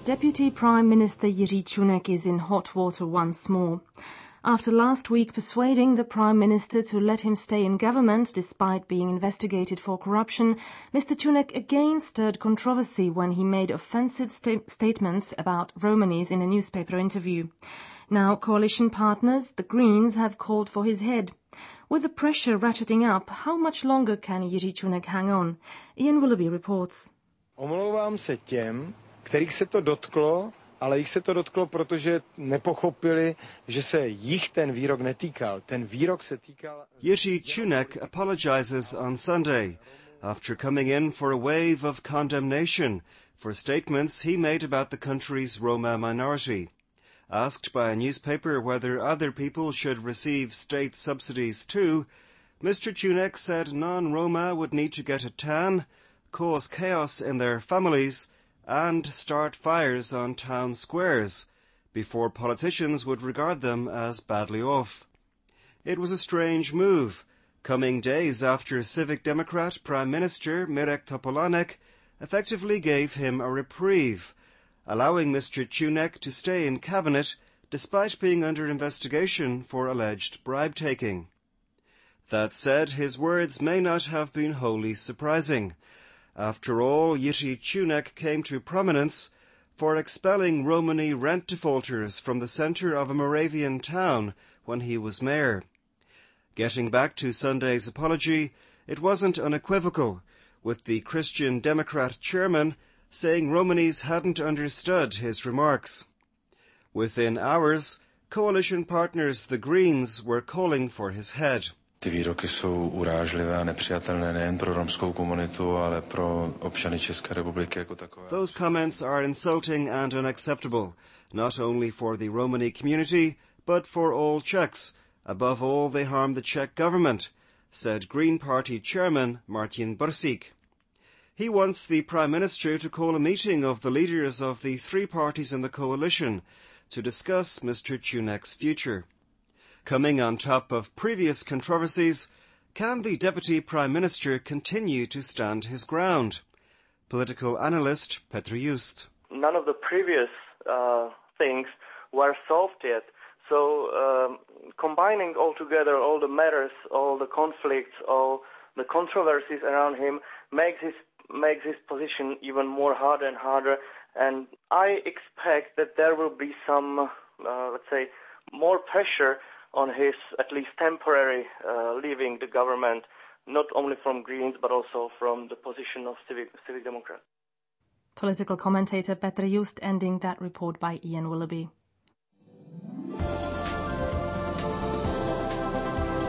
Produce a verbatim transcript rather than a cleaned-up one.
Deputy Prime Minister Jiří Čunek is in hot water once more. After last week persuading the Prime Minister to let him stay in government despite being investigated for corruption, Mister Čunek again stirred controversy when he made offensive sta- statements about Romanis in a newspaper interview. Now coalition partners, the Greens, have called for his head. With the pressure ratcheting up, how much longer can Jiří Čunek hang on? Ian Willoughby reports. Omlouvám se těm, kterých se to dotklo, ale jich se to dotklo, protože nepochopili, že se jich ten výrok netýkal. Ten výrok se týkal... Jiří Čunek apologizes on Sunday after coming in for a wave of condemnation for statements he made about the country's Roma minority. Asked by a newspaper whether other people should receive state subsidies too, Mister Čunek said non-Roma would need to get a tan, cause chaos in their families, and start fires on town squares before politicians would regard them as badly off. It was a strange move, coming days after Civic Democrat Prime Minister Mirek Topolánek effectively gave him a reprieve, allowing Mister Čunek to stay in cabinet despite being under investigation for alleged bribe-taking. That said, his words may not have been wholly surprising. After all, Jiří Čunek came to prominence for expelling Romani rent defaulters from the centre of a Moravian town when he was mayor. Getting back to Sunday's apology, it wasn't unequivocal, with the Christian Democrat chairman saying Romanis hadn't understood his remarks. Within hours, coalition partners the Greens were calling for his head. Ty výroky jsou urážlivé a nepřijatelné nejen pro romskou komunitu, ale pro občany České republiky jako takové. Those comments are insulting and unacceptable, not only for the Romani community, but for all Czechs. Above all, they harm the Czech government, said Green Party chairman Martin Bursík. He wants the Prime Minister to call a meeting of the leaders of the three parties in the coalition to discuss Mister Čunek's future. Coming on top of previous controversies, can the Deputy Prime Minister continue to stand his ground? Political analyst Petr Just. None of the previous uh, things were solved yet. So um, combining all together all the matters, all the conflicts, all the controversies around him makes his makes his position even more harder and harder. And I expect that there will be some, uh, let's say, more pressure on his at least temporary uh, leaving the government, not only from Greens but also from the position of Civic, Civic Democrats. Political commentator Petr Just ending that report by Ian Willoughby.